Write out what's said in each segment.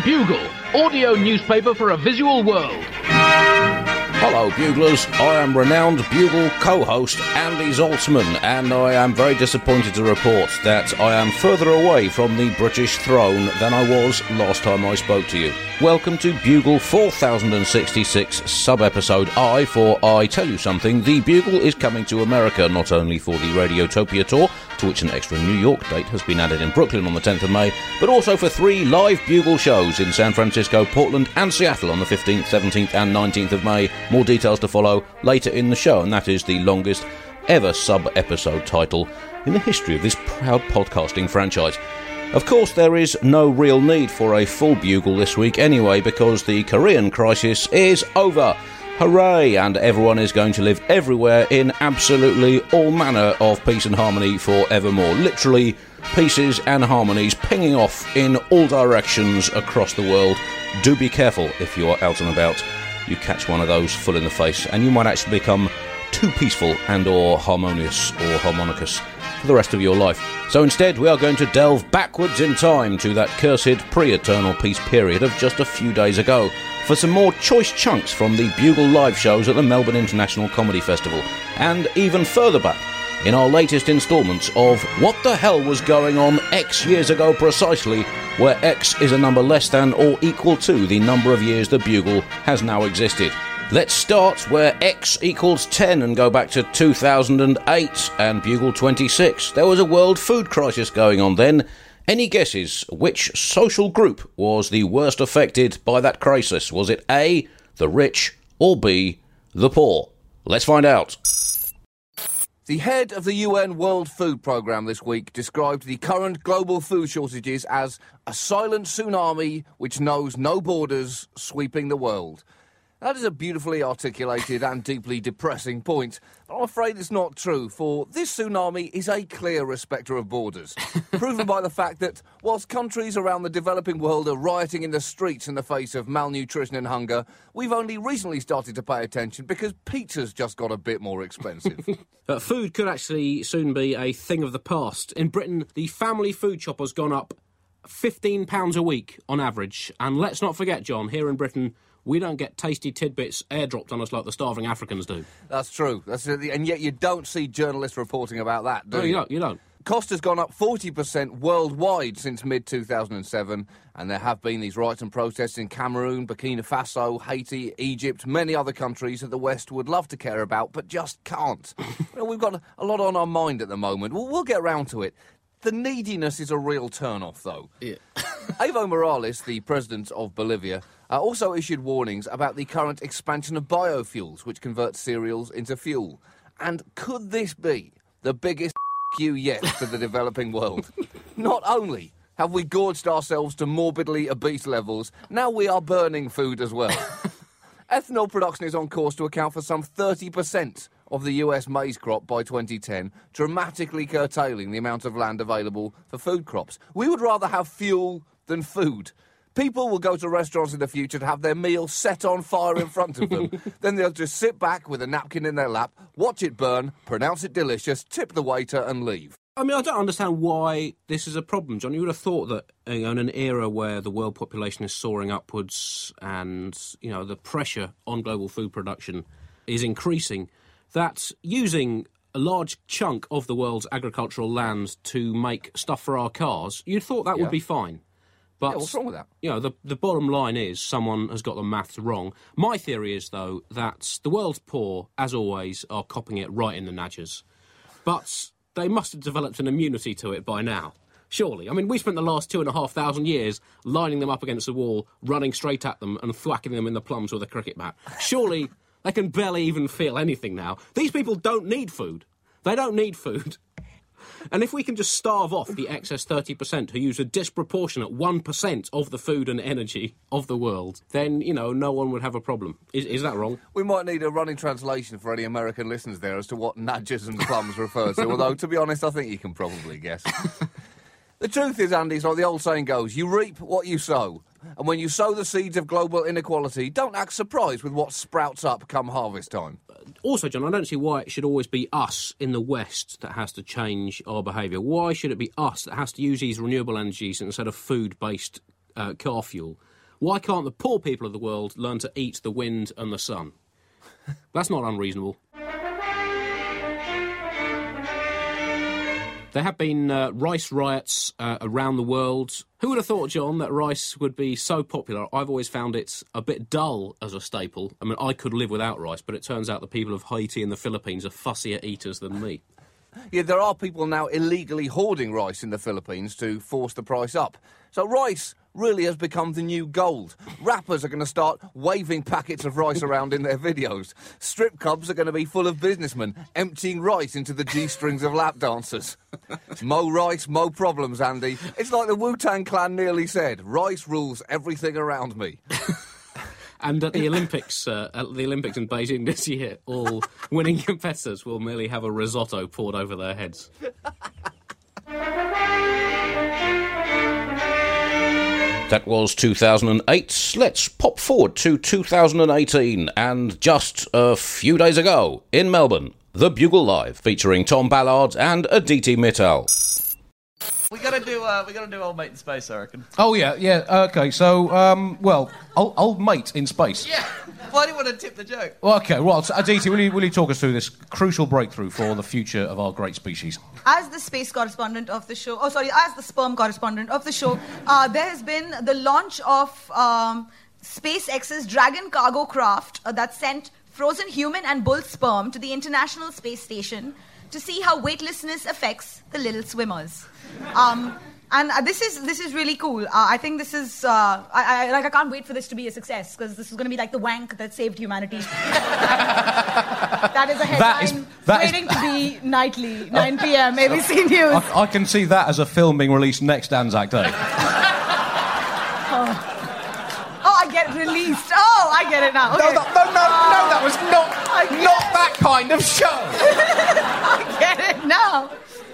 Bugle, audio newspaper for a visual world. Hello, Buglers. I am renowned Bugle co-host Andy Zaltzman, and I am very disappointed to report that I am further away from the British throne than I was last time I spoke to you. Welcome to Bugle 4066, sub-episode I, for I tell you something, the Bugle is coming to America, not only for the Radiotopia tour, to which an extra New York date has been added in Brooklyn on the 10th of May, but also for 3 live Bugle shows in San Francisco, Portland and Seattle on the 15th, 17th and 19th of May. More details to follow later in the show, and that is the longest ever sub-episode title in the history of this proud podcasting franchise. Of course, there is no real need for a full Bugle this week anyway, because the Korean crisis is over. Hooray! And everyone is going to live everywhere in absolutely all manner of peace and harmony forevermore. Literally, pieces and harmonies pinging off in all directions across the world. Do be careful if you are out and about. You catch one of those full in the face, and you might actually become too peaceful and or harmonious or harmonicous for the rest of your life. So instead, we are going to delve backwards in time to that cursed pre-eternal peace period of just a few days ago for some more choice chunks from the Bugle live shows at the Melbourne International Comedy Festival, and even further back in our latest instalments of What the Hell Was Going On X years ago precisely, where X is a number less than or equal to the number of years the Bugle has now existed. Let's start where X equals 10 and go back to 2008 and Bugle 26. There was a world food crisis going on then. Any guesses which social group was the worst affected by that crisis? Was it A, the rich, or B, the poor? Let's find out. The head of the UN World Food Programme this week described the current global food shortages as a silent tsunami which knows no borders sweeping the world. That is a beautifully articulated and deeply depressing point, but I'm afraid it's not true, for this tsunami is a clear respecter of borders, proven by the fact that whilst countries around the developing world are rioting in the streets in the face of malnutrition and hunger, we've only recently started to pay attention because pizza's just got a bit more expensive. Food could actually soon be a thing of the past. In Britain, the family food shop has gone up £15 a week on average, and let's not forget, John, here in Britain, we don't get tasty tidbits airdropped on us like the starving Africans do. That's true. And yet you don't see journalists reporting about that, do you? No, you don't. Cost has gone up 40% worldwide since mid-2007, and there have been these riots and protests in Cameroon, Burkina Faso, Haiti, Egypt, many other countries that the West would love to care about, but just can't. We've got a lot on our mind at the moment. We'll get round to it. The neediness is a real turn-off, though. Yeah. Evo Morales, the president of Bolivia, also issued warnings about the current expansion of biofuels, which convert cereals into fuel. And could this be the biggest you yet to the developing world? Not only have we gorged ourselves to morbidly obese levels, now we are burning food as well. Ethanol production is on course to account for some 30% of the US maize crop by 2010, dramatically curtailing the amount of land available for food crops. We would rather have fuel than food. People will go to restaurants in the future to have their meal set on fire in front of them. Then they'll just sit back with a napkin in their lap, watch it burn, pronounce it delicious, tip the waiter and leave. I mean, I don't understand why this is a problem, John. You would have thought that in an era where the world population is soaring upwards and, the pressure on global food production is increasing, that using a large chunk of the world's agricultural land to make stuff for our cars, you'd thought that would be fine. But, what's wrong with that? The bottom line is someone has got the maths wrong. My theory is, though, that the world's poor, as always, are copping it right in the nadgers. But they must have developed an immunity to it by now. Surely. I mean, we spent the last 2,500 years lining them up against the wall, running straight at them and thwacking them in the plums with a cricket bat. Surely they can barely even feel anything now. These people don't need food. They don't need food. And if we can just starve off the excess 30% who use a disproportionate 1% of the food and energy of the world, then, no one would have a problem. Is that wrong? We might need a running translation for any American listeners there as to what nadgers and plums refer to, although, to be honest, I think you can probably guess. The truth is, Andy, it's like the old saying goes, you reap what you sow. And when you sow the seeds of global inequality, don't act surprised with what sprouts up come harvest time. Also, John, I don't see why it should always be us in the West that has to change our behaviour. Why should it be us that has to use these renewable energies instead of food-based car fuel? Why can't the poor people of the world learn to eat the wind and the sun? That's not unreasonable. There have been rice riots around the world. Who would have thought, John, that rice would be so popular? I've always found it a bit dull as a staple. I mean, I could live without rice, but it turns out the people of Haiti and the Philippines are fussier eaters than me. Yeah, there are people now illegally hoarding rice in the Philippines to force the price up. So rice really has become the new gold. Rappers are going to start waving packets of rice around in their videos. Strip clubs are going to be full of businessmen emptying rice into the G-strings of lap dancers. Mo rice, mo problems, Andy. It's like the Wu-Tang Clan nearly said, rice rules everything around me. And at the Olympics in Beijing this year, all winning competitors will merely have a risotto poured over their heads. That was 2008. Let's pop forward to 2018, and just a few days ago, in Melbourne, The Bugle Live, featuring Tom Ballard and Aditi Mittal. We gotta do Old Mate in Space, I reckon. Oh, yeah, okay, so, Old Mate in Space. Yeah, why do you want to tip the joke? Well, okay, well, Aditi, will you talk us through this crucial breakthrough for the future of our great species? As the space correspondent of the show, as the sperm correspondent of the show, there has been the launch of SpaceX's Dragon cargo craft that sent frozen human and bull sperm to the International Space Station to see how weightlessness affects the little swimmers. And this is really cool. I think this is I can't wait for this to be a success, because this is going to be like the wank that saved humanity. That is a headline waiting to be nightly, 9 p.m. ABC News. I can see that as a film being released next Anzac Day. I get released. Oh, I get it now. Okay. No, that was not that kind of show. I get it now.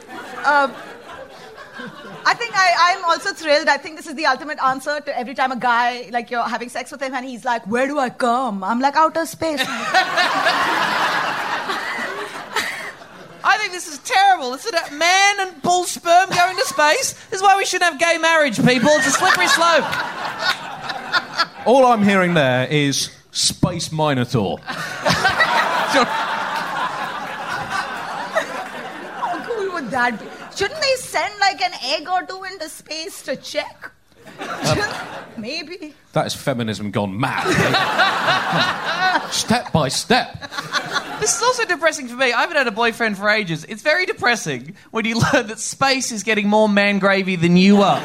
I think I'm also thrilled. I think this is the ultimate answer to every time a guy, like, you're having sex with him and he's like, where do I come? I'm like, outer space. I think this is terrible. This is a man and bull sperm going to space. This is why we shouldn't have gay marriage, people. It's a slippery slope. All I'm hearing there is Space Minotaur. How cool would that be? Shouldn't they send, like, an egg or two into space to check? Maybe. That is feminism gone mad. Step by step. This is also depressing for me. I haven't had a boyfriend for ages. It's very depressing when you learn that space is getting more man gravy than you are.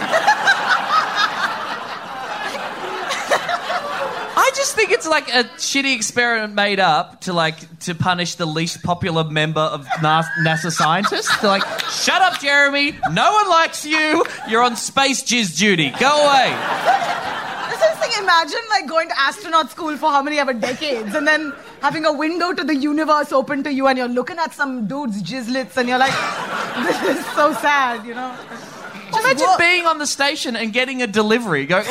I just think it's like a shitty experiment made up to punish the least popular member of NASA scientists. They're like, shut up, Jeremy. No one likes you. You're on space jizz duty. Go away. This is thing. Imagine going to astronaut school for how many ever decades, and then having a window to the universe open to you, and you're looking at some dude's jizzlets, and you're like, this is so sad, you know. Imagine being on the station and getting a delivery, going,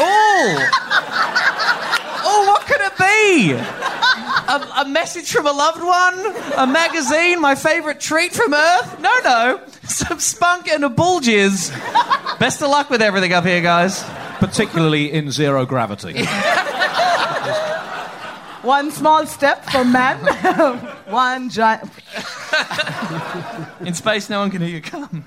oh, what could it be? A message from a loved one? A magazine? My favourite treat from Earth? No. Some spunk and a bull jizz. Best of luck with everything up here, guys. Particularly in zero gravity. One small step for man, one giant... In space, no one can hear you come.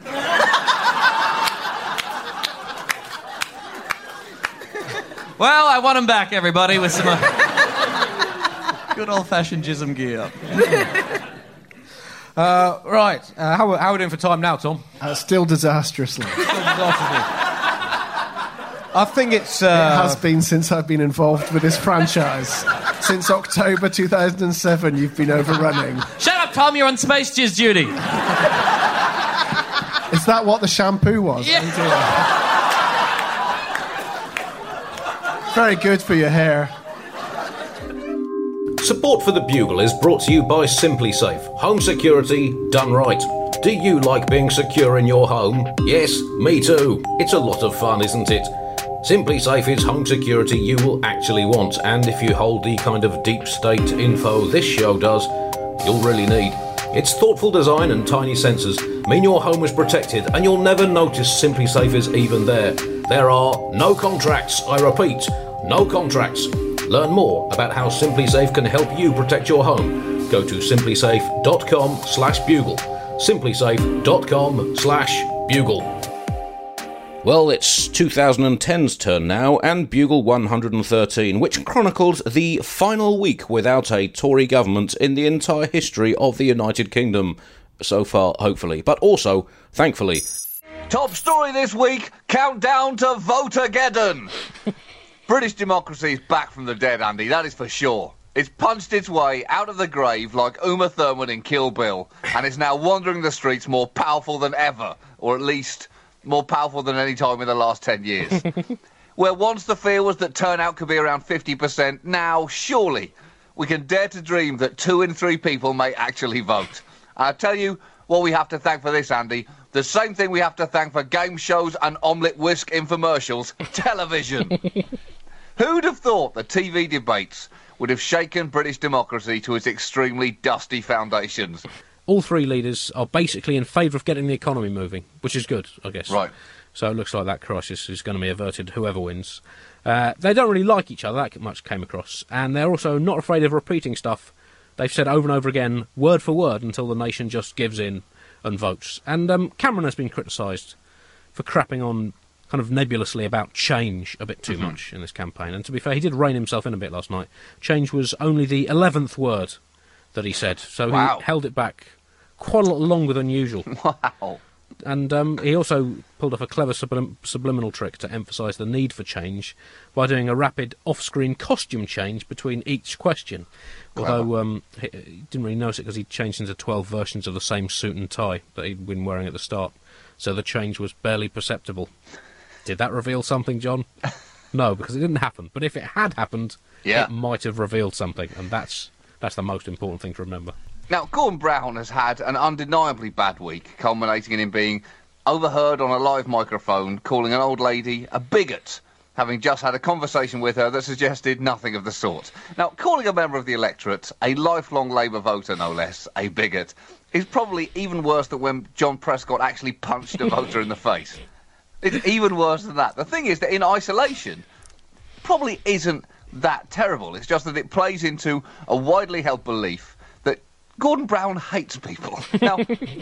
Well, I want him back, everybody, with some good old-fashioned jism gear. Right. How are we doing for time now, Tom? Still disastrously. I think it has been since I've been involved with this franchise. Since October 2007, you've been overrunning. Shut up, Tom, you're on space jizz duty. Is that what the shampoo was? Yeah. Very good for your hair. Support for The Bugle is brought to you by Simply Safe. Home security done right. Do you like being secure in your home? Yes, me too. It's a lot of fun, isn't it? Simply Safe is home security you will actually want, and if you hold the kind of deep state info this show does, you'll really need. Its thoughtful design and tiny sensors mean your home is protected, and you'll never notice Simply Safe is even there. There are no contracts, I repeat, no contracts. Learn more about how Simply Safe can help you protect your home. Go to simplysafe.com/bugle. simplysafe.com/bugle. Well, it's 2010's turn now, and Bugle 113, which chronicled the final week without a Tory government in the entire history of the United Kingdom. So far, hopefully, but also, thankfully. Top story this week, countdown to Votageddon. British democracy is back from the dead, Andy, that is for sure. It's punched its way out of the grave like Uma Thurman in Kill Bill, and is now wandering the streets more powerful than ever, or at least more powerful than any time in the last 10 years. Where once the fear was that turnout could be around 50%, now, surely, we can dare to dream that 2 in 3 people may actually vote. I'll tell you what we have to thank for this, Andy. The same thing we have to thank for game shows and omelette whisk infomercials. Television. Who'd have thought the TV debates would have shaken British democracy to its extremely dusty foundations? All three leaders are basically in favour of getting the economy moving, which is good, I guess. Right. So it looks like that crisis is going to be averted, whoever wins. They don't really like each other, that much came across, and they're also not afraid of repeating stuff they've said over and over again, word for word, until the nation just gives in and votes. And Cameron has been criticised for crapping on kind of nebulously about change a bit too much in this campaign. And to be fair, he did rein himself in a bit last night. Change was only the 11th word that he said, so he held it back quite a lot longer than usual. Wow. And he also pulled off a clever subliminal trick to emphasise the need for change by doing a rapid off-screen costume change between each question. Although he didn't really notice it because he'd changed into 12 versions of the same suit and tie that he'd been wearing at the start. So the change was barely perceptible. Did that reveal something, John? No, because it didn't happen. But if it had happened, it might have revealed something, and that's the most important thing to remember. Now, Gordon Brown has had an undeniably bad week, culminating in him being overheard on a live microphone calling an old lady a bigot, having just had a conversation with her that suggested nothing of the sort. Now, calling a member of the electorate, a lifelong Labour voter no less, a bigot, is probably even worse than when John Prescott actually punched a voter in the face. It's even worse than that. The thing is that in isolation, probably isn't that terrible. It's just that it plays into a widely held belief that Gordon Brown hates people. Now,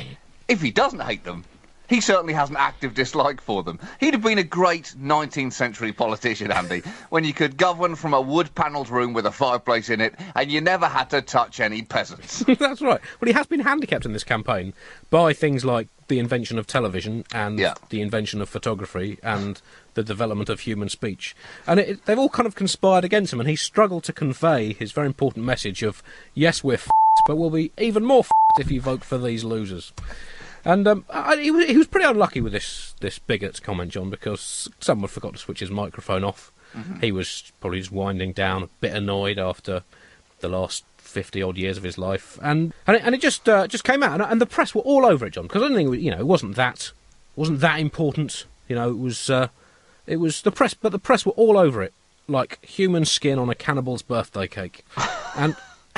if he doesn't hate them, he certainly has an active dislike for them. He'd have been a great 19th century politician, Andy, when you could govern from a wood-panelled room with a fireplace in it, and you never had to touch any peasants. That's right. Well, he has been handicapped in this campaign by things like the invention of television and the invention of photography and the development of human speech. And they've all kind of conspired against him, and he's struggled to convey his very important message of, yes, we're f***ed, but we'll be even more f***ed if you vote for these losers. And he was pretty unlucky with this bigot comment, John, because someone forgot to switch his microphone off. Mm-hmm. He was probably just winding down, a bit annoyed after the last 50-odd years of his life, and it just came out, and the press were all over it, John, because I don't think it wasn't that important. It was the press, but the press were all over it like human skin on a cannibal's birthday cake, and.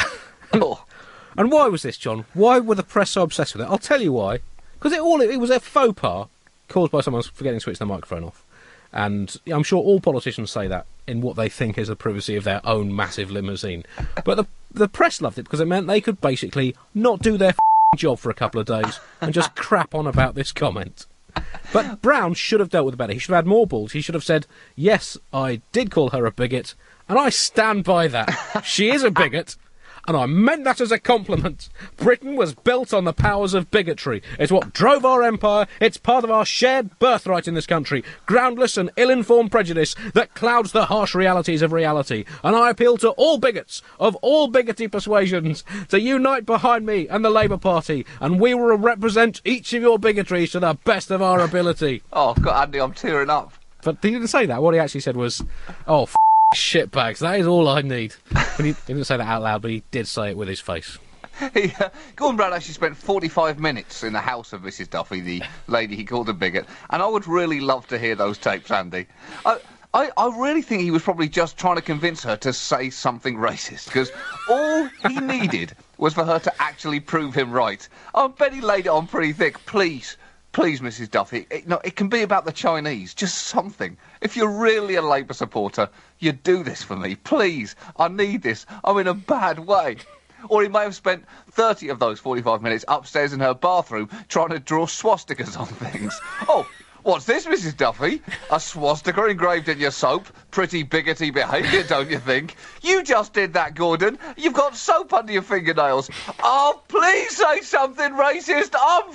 And why was this, John? Why were the press so obsessed with it? I'll tell you why. Because it was a faux pas caused by someone forgetting to switch their microphone off. And I'm sure all politicians say that in what they think is the privacy of their own massive limousine. But the press loved it because it meant they could basically not do their job for a couple of days and just crap on about this comment. But Brown should have dealt with it better. He should have had more balls. He should have said, yes, I did call her a bigot, and I stand by that. She is a bigot. And I meant that as a compliment. Britain was built on the powers of bigotry. It's what drove our empire. It's part of our shared birthright in this country. Groundless and ill-informed prejudice that clouds the harsh realities of reality. And I appeal to all bigots of all bigoty persuasions to unite behind me and the Labour Party. And we will represent each of your bigotries to the best of our ability. Oh, God, Andy, I'm tearing up. But he didn't say that. What he actually said was, oh, shitbags, that is all I need. He didn't say that out loud, but he did say it with his face. Gordon Brown actually spent 45 minutes in the house of Mrs. Duffy, the lady he called a bigot, and I would really love to hear those tapes, Andy. I really think he was probably just trying to convince her to say something racist, because all he needed was for her to actually prove him right. I bet he laid it on pretty thick. Please, Please, Mrs. Duffy, it can be about the Chinese, just something. If you're really a Labour supporter, you'd do this for me. Please, I need this. I'm in a bad way. Or he may have spent 30 of those 45 minutes upstairs in her bathroom trying to draw swastikas on things. Oh, what's this, Mrs. Duffy? A swastika engraved in your soap? Pretty bigoty behaviour, don't you think? You just did that, Gordon. You've got soap under your fingernails. Oh, please say something racist. I'm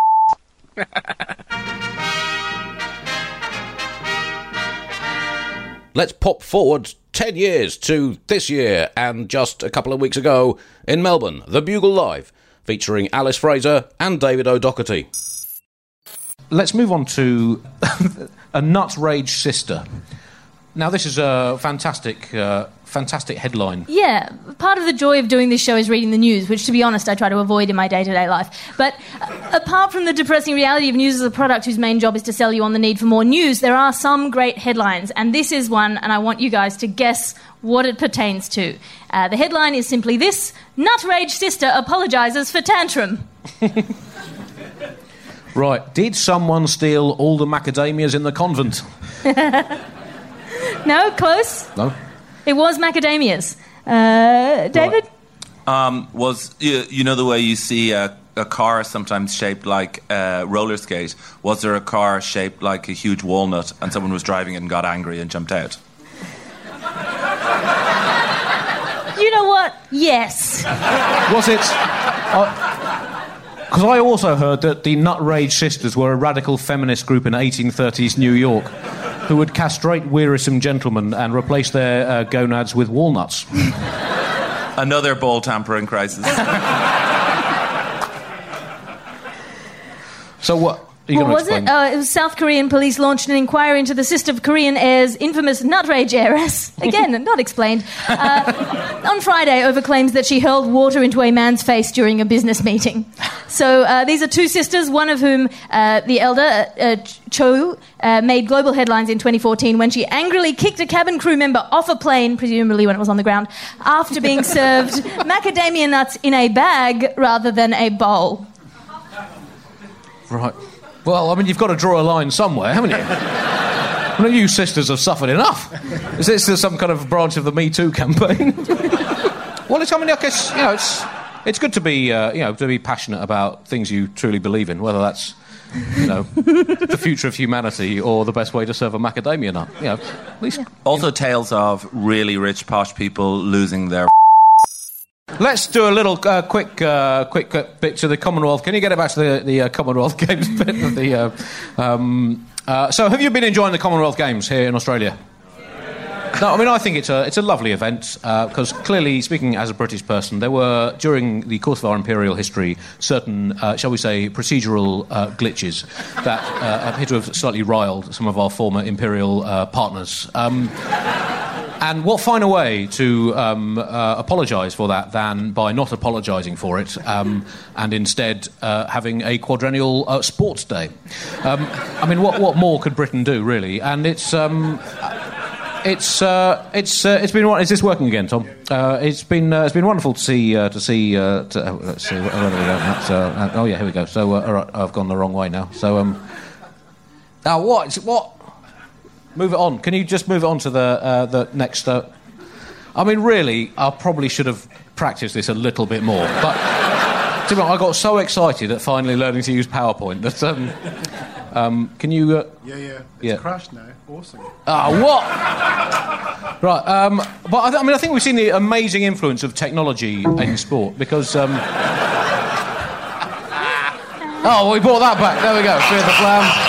Let's pop forward 10 years to this year, and just a couple of weeks ago in Melbourne, The Bugle Live, featuring Alice Fraser and David O'Doherty. Let's move on to A Nut Rage Sister. Now, this is a fantastic headline. Yeah, part of the joy of doing this show is reading the news, which, to be honest, I try to avoid in my day-to-day life. But apart from the depressing reality of news as a product whose main job is to sell you on the need for more news, there are some great headlines, and this is one, and I want you guys to guess what it pertains to. The headline is simply this: Nut Rage Sister apologises for tantrum. Right, did someone steal all the macadamias in the convent? No, close. No? It was macadamias. David? Was you know the way you see a car sometimes shaped like a roller skate? Was there a car shaped like a huge walnut and someone was driving it and got angry and jumped out? You know what? Yes. Was it... Because I also heard that the Nut Rage Sisters were a radical feminist group in 1830s New York who would castrate wearisome gentlemen and replace their gonads with walnuts. Another ball tampering crisis. So what are you going to explain? It was South Korean police launched an inquiry into the sister of Korean Air's infamous nut rage heiress. Again, not explained. On Friday, over claims that she hurled water into a man's face during a business meeting. So these are two sisters, one of whom, the elder, Cho, made global headlines in 2014 when she angrily kicked a cabin crew member off a plane, presumably when it was on the ground, after being served macadamia nuts in a bag rather than a bowl. Right. Well, I mean, you've got to draw a line somewhere, haven't you? Well, you sisters have suffered enough. Is this some kind of branch of the Me Too campaign? Well, I guess, it's good to be, to be passionate about things you truly believe in, whether that's, the future of humanity or the best way to serve a macadamia nut. At least. Also, tales of really rich, posh people losing their. Let's do a little quick bit to the Commonwealth. Can you get it back to the Commonwealth Games bit of the? So, have you been enjoying the Commonwealth Games here in Australia? No, I mean, I think it's a lovely event because clearly, speaking as a British person, there were, during the course of our imperial history, certain, shall we say, procedural glitches that appear to have slightly riled some of our former imperial partners. And what finer way to apologise for that than by not apologising for it and instead having a quadrennial sports day? I mean, what more could Britain do, really? And it's been. Is this working again, Tom? It's been wonderful to see. Let's see. Where do we go? Oh yeah, here we go. So all right, I've gone the wrong way now. So now what? Move it on. Can you just move it on to the next? I mean, really, I probably should have practiced this a little bit more. But to be honest, I got so excited at finally learning to use PowerPoint that. Can you? It's crashed now. Awesome. What? Right. But I think we've seen the amazing influence of technology in sport because. We brought that back. There we go. Fear the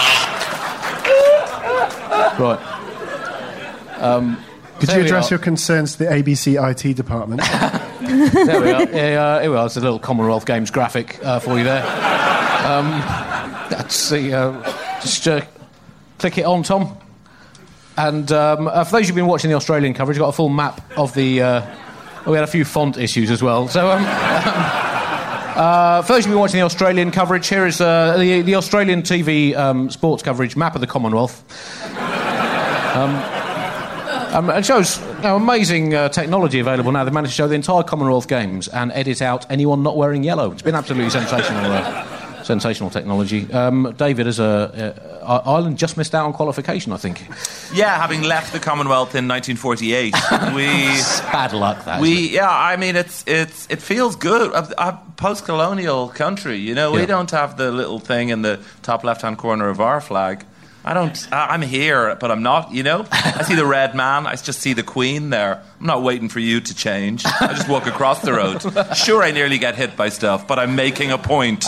flam. Right. Could you address your concerns to the ABC IT department? There we are. Here we are. It's a little Commonwealth Games graphic for you there. Let's see. Just click it on, Tom. And for those who've been watching the Australian coverage, we've got a full map of the... we had a few font issues as well. So, for those who've been watching the Australian coverage, here is the Australian TV sports coverage map of the Commonwealth. It shows amazing technology available now. They've managed to show the entire Commonwealth Games and edit out anyone not wearing yellow. It's been absolutely sensational. Sensational technology. David, as Ireland just missed out on qualification, I think. Yeah, having left the Commonwealth in 1948, bad luck. That. I mean, it feels good. A post-colonial country, you know, we don't have the little thing in the top left-hand corner of our flag. I'm here, but I'm not, you know? I see the red man, I just see the Queen there. I'm not waiting for you to change. I just walk across the road. Sure, I nearly get hit by stuff, but I'm making a point.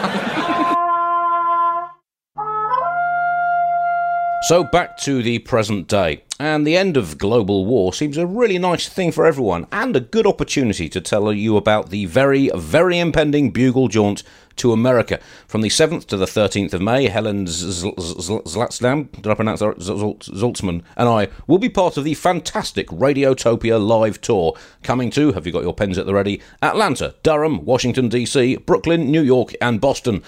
So back to the present day. And the end of global war seems a really nice thing for everyone, and a good opportunity to tell you about the very, very impending bugle jaunt to America. From the 7th to the 13th of May, Helen Zaltzman, did I pronounce that? Zaltzman, and I will be part of the fantastic Radiotopia live tour, coming to, have you got your pens at the ready, Atlanta, Durham, Washington DC, Brooklyn, New York and Boston.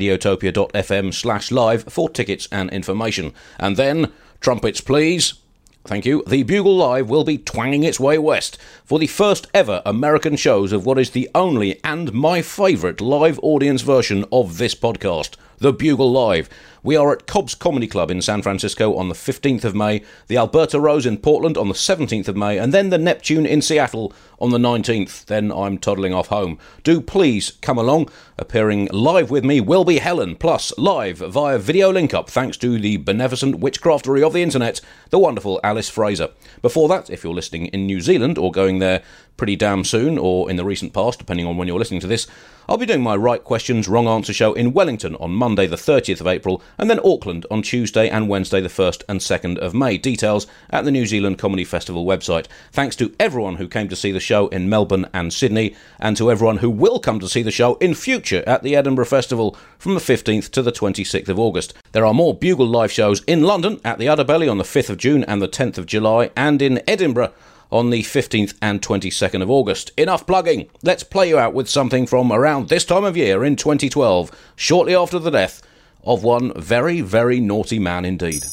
Radiotopia.fm/live for tickets and information. And then, trumpets please. Thank you. The Bugle Live will be twanging its way west for the first ever American shows of what is the only and my favourite live audience version of this podcast, The Bugle Live. We are at Cobb's Comedy Club in San Francisco on the 15th of May, the Alberta Rose in Portland on the 17th of May, and then the Neptune in Seattle on the 19th. Then I'm toddling off home. Do please come along. Appearing live with me will be Helen, plus live via video link-up, thanks to the beneficent witchcraftery of the internet, the wonderful Alice Fraser. Before that, if you're listening in New Zealand or going there pretty damn soon, or in the recent past, depending on when you're listening to this, I'll be doing my Right Questions, Wrong Answer show in Wellington on Monday the 30th of April, and then Auckland on Tuesday and Wednesday the 1st and 2nd of May. Details at the New Zealand Comedy Festival website. Thanks to everyone who came to see the show in Melbourne and Sydney, and to everyone who will come to see the show in future at the Edinburgh Festival from the 15th to the 26th of August. There are more Bugle live shows in London at the Udderbelly on the 5th of June and the 10th of July, and in Edinburgh on the 15th and 22nd of August. Enough plugging. Let's play you out with something from around this time of year in 2012, shortly after the death of one very, very naughty man indeed.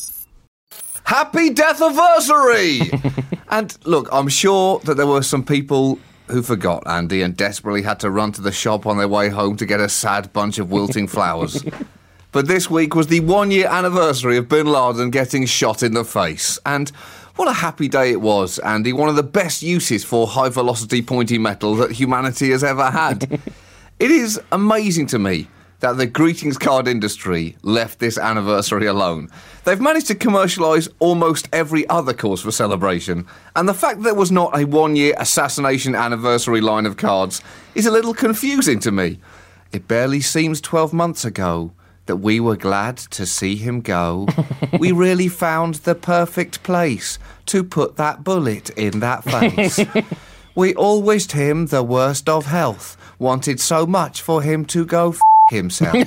Happy death anniversary! And look, I'm sure that there were some people who forgot Andy and desperately had to run to the shop on their way home to get a sad bunch of wilting flowers. But this week was the 1-year anniversary of Bin Laden getting shot in the face. And what a happy day it was, Andy. One of the best uses for high-velocity pointy metal that humanity has ever had. It is amazing to me that the greetings card industry left this anniversary alone. They've managed to commercialise almost every other cause for celebration, and the fact that there was not a 1-year assassination anniversary line of cards is a little confusing to me. It barely seems 12 months ago that we were glad to see him go. We really found the perfect place to put that bullet in that face. We all wished him the worst of health, wanted so much for him to go himself.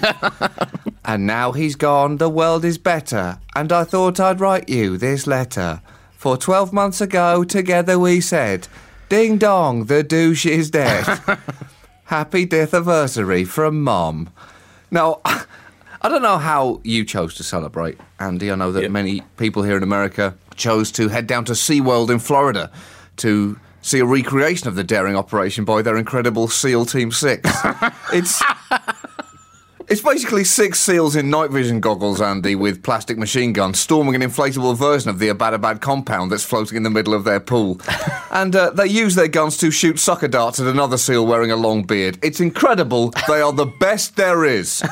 And now he's gone, the world is better, and I thought I'd write you this letter. For 12 months ago, together we said, ding dong, the douche is dead. Happy death anniversary from Mom. Now, I don't know how you chose to celebrate, Andy. I know that many people here in America chose to head down to SeaWorld in Florida to see a recreation of the daring operation by their incredible SEAL Team 6. It's basically 6 SEALs in night vision goggles, Andy, with plastic machine guns, storming an inflatable version of the Abbottabad compound that's floating in the middle of their pool. And they use their guns to shoot sucker darts at another SEAL wearing a long beard. It's incredible. They are the best there is.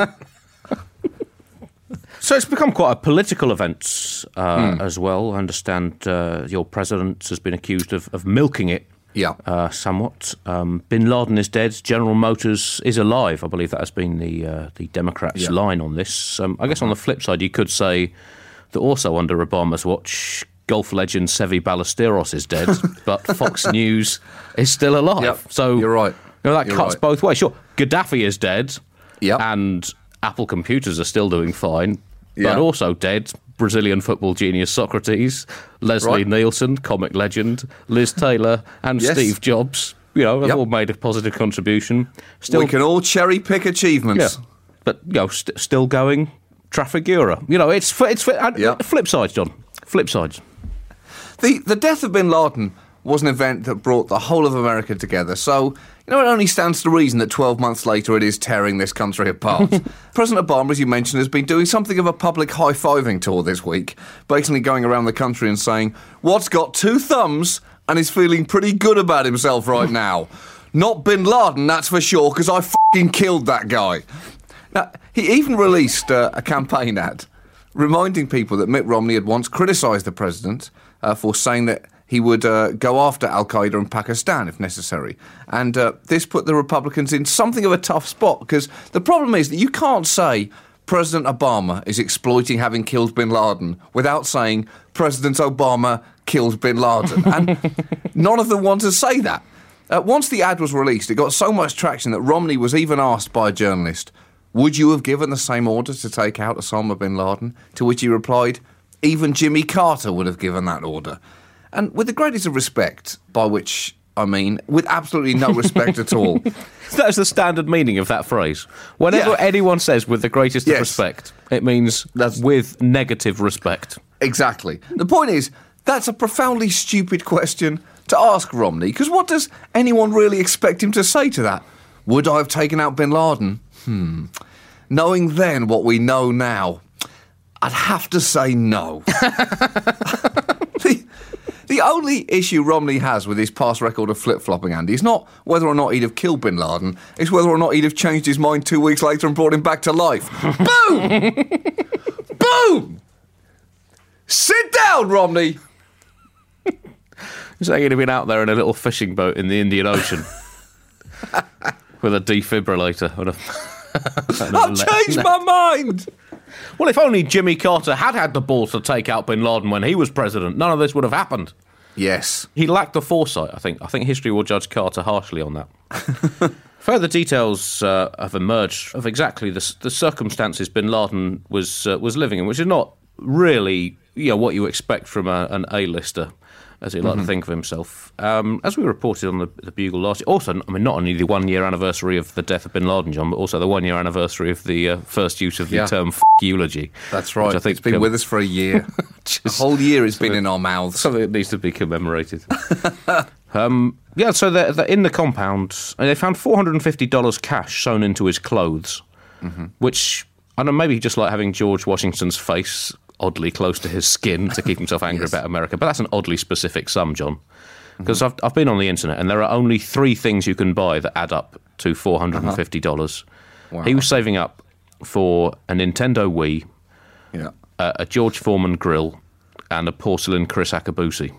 So it's become quite a political event as well. I understand your president has been accused of milking it somewhat. Bin Laden is dead. General Motors is alive. I believe that has been the Democrats' line on this. I guess on the flip side, you could say that also under Obama's watch, golf legend Seve Ballesteros is dead, but Fox News is still alive. Yep. So you're right. You know, that cuts both ways. Sure, Gaddafi is dead, yep, and Apple computers are still doing fine. But also dead, Brazilian football genius Socrates, Leslie Nielsen, comic legend, Liz Taylor, and Steve Jobs, you know, have all made a positive contribution. Still, we can all cherry-pick achievements. Yeah, but, you know, still going, Trafigura. You know, it's flip sides, John. Flip sides. The death of Bin Laden was an event that brought the whole of America together. So, it only stands to reason that 12 months later it is tearing this country apart. President Obama, as you mentioned, has been doing something of a public high-fiving tour this week, basically going around the country and saying, what's got 2 thumbs and is feeling pretty good about himself right now? Not Bin Laden, that's for sure, because I f***ing killed that guy. Now, he even released a campaign ad reminding people that Mitt Romney had once criticised the president for saying that he would go after Al-Qaeda in Pakistan if necessary. And this put the Republicans in something of a tough spot, because the problem is that you can't say President Obama is exploiting having killed Bin Laden without saying President Obama killed Bin Laden. And none of them want to say that. Once the ad was released, it got so much traction that Romney was even asked by a journalist, would you have given the same order to take out Osama bin Laden? To which he replied, even Jimmy Carter would have given that order. And with the greatest of respect, by which I mean with absolutely no respect at all. That's the standard meaning of that phrase. Whenever anyone says with the greatest of respect, it means with negative respect. Exactly. The point is, that's a profoundly stupid question to ask Romney, because what does anyone really expect him to say to that? Would I have taken out bin Laden? Knowing then what we know now, I'd have to say no. The only issue Romney has with his past record of flip-flopping, Andy, is not whether or not he'd have killed bin Laden, it's whether or not he'd have changed his mind 2 weeks later and brought him back to life. Boom! Boom! Sit down, Romney! He's like he'd have been out there in a little fishing boat in the Indian Ocean with a defibrillator. I've changed my mind! Well, if only Jimmy Carter had the balls to take out bin Laden when he was president, none of this would have happened. Yes. He lacked the foresight, I think. I think history will judge Carter harshly on that. Further details have emerged of exactly the circumstances bin Laden was living in, which is not really what you expect from an A-lister, as he liked to think of himself. As we reported on the Bugle last year, also, not only the 1-year anniversary of the death of bin Laden, John, but also the 1-year anniversary of the first use of the term "f*** eulogy." That's right. I think it's been with us for a year. The whole year it's been in our mouths. Something that needs to be commemorated. So they're in the compound, and they found $450 cash sewn into his clothes, which, I don't know, maybe he just like having George Washington's face oddly close to his skin to keep himself angry about America. But that's an oddly specific sum, John. Because I've been on the internet, and there are only 3 things you can buy that add up to $450. Wow. He was saving up for a Nintendo Wii, a George Foreman grill, and a porcelain Chris Akabusi.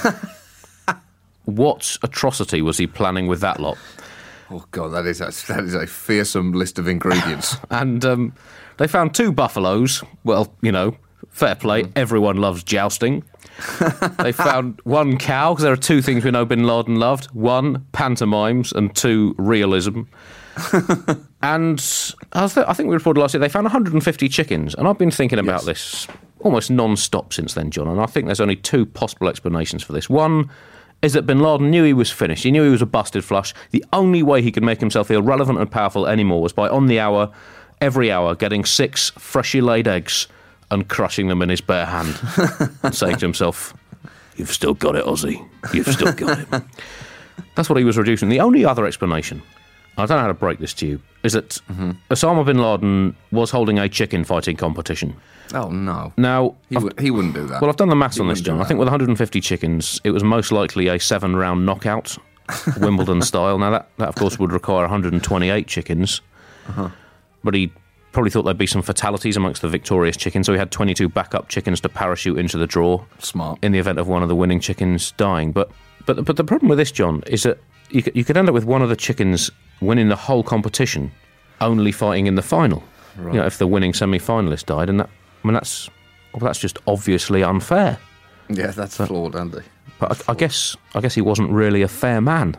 What atrocity was he planning with that lot? Oh, God, that is a fearsome list of ingredients. And they found 2 buffaloes. Well, fair play. Everyone loves jousting. They found 1 cow, because there are 2 things we know bin Laden loved. 1, pantomimes, and 2, realism. And I think we reported last year, they found 150 chickens. And I've been thinking about this almost non-stop since then, John. And I think there's only 2 possible explanations for this. One is that bin Laden knew he was finished. He knew he was a busted flush. The only way he could make himself feel relevant and powerful anymore was by, on the hour, every hour, getting 6 freshly laid eggs and crushing them in his bare hand and saying to himself, "You've still got it, Ozzy. You've still got it." That's what he was reducing. The only other explanation, I don't know how to break this to you, is that Osama bin Laden was holding a chicken fighting competition. Oh, no. Now, he wouldn't do that. Well, I've done the maths on this, John. I think with 150 chickens, it was most likely a 7-round knockout, Wimbledon style. Now, that of course, would require 128 chickens. But he probably thought there'd be some fatalities amongst the victorious chickens, so he had 22 backup chickens to parachute into the draw. Smart. In the event of one of the winning chickens dying. But the problem with this, John, is that you could end up with one of the chickens winning the whole competition, only fighting in the final. Right. If the winning semi-finalist died, and that's just obviously unfair. Yeah, that's flawed, Andy. But I guess he wasn't really a fair man.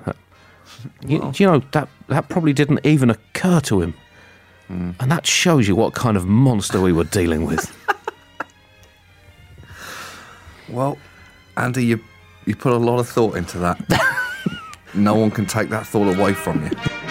That probably didn't even occur to him. And that shows you what kind of monster we were dealing with. Well, Andy, you put a lot of thought into that. No one can take that thought away from you.